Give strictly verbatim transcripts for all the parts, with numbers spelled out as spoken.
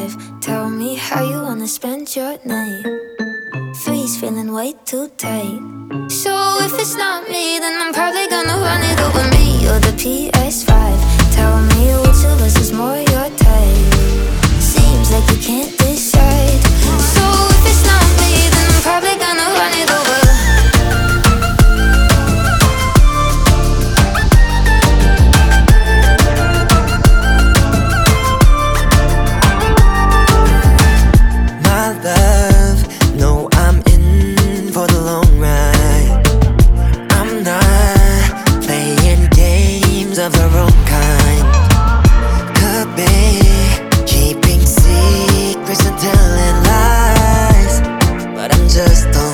five. Tell me how you wanna spend your night. Three's feeling way too tight. So if it's not me, then I'm probably gonna run it over me or the P S five. Tell me which of us is more your type. Seems like you can't decide. So if it's not me, then I'm probably gonna run it over. Of the wrong kind. Could be keeping secrets and telling lies, but I'm just a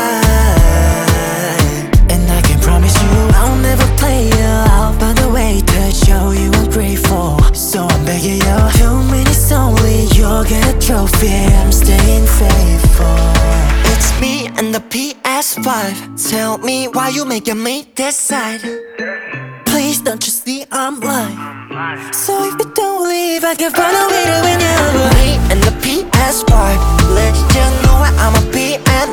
lie. And I can promise you I'll never play you out by the way to show you ungrateful. So I'm begging you, two minutes only, you'll get a trophy. I'm staying faithful. It's me and the P S five. Tell me why you making me decide. Please don't you see I'm lying? So if you don't leave, I can find a way to win you. Me and the P S five, let you know I'm a P S